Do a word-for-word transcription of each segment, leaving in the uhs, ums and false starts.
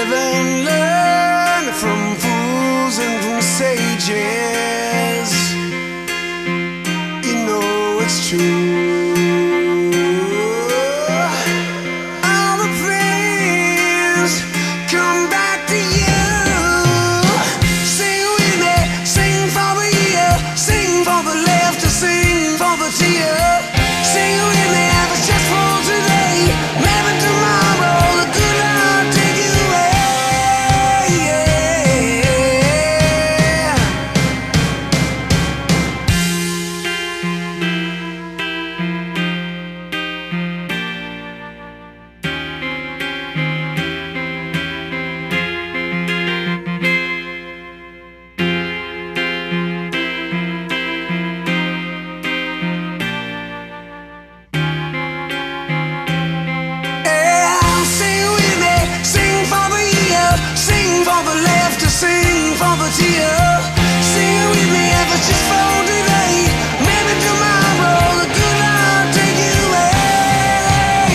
live and learn from fools and from sages. You know it's true. All the things come back to you. Sing with me, sing for the year, sing for the laughter, sing for the tear. Sing with me, if it's just for today, maybe tomorrow the good Lord take you away. Yeah. Sing for the tear. Sing with me if it's just for today. Maybe tomorrow the good Lord take you away.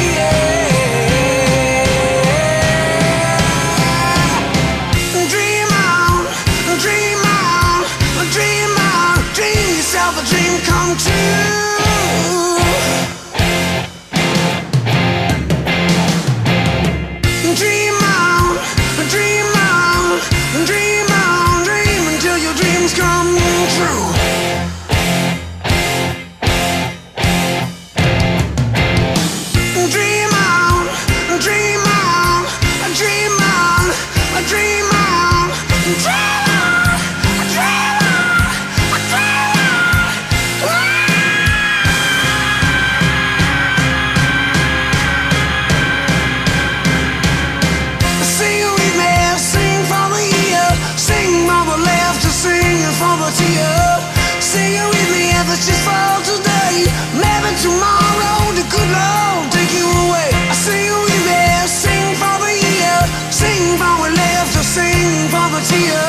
Yeah. Dream on, dream on, dream on. Dream yourself a dream come true. Dream on, dream on, dream on, dream until your dreams come true. Dream on, dream on, dream on, dream on, dream on, dream on, dream on. Sing with me, sing for the year, sing for the laughter, sing for the tear. Sing with me if it's just for today, maybe tomorrow the good Lord take you away. Sing with me, sing for the year, sing for the laughter, sing for the tear.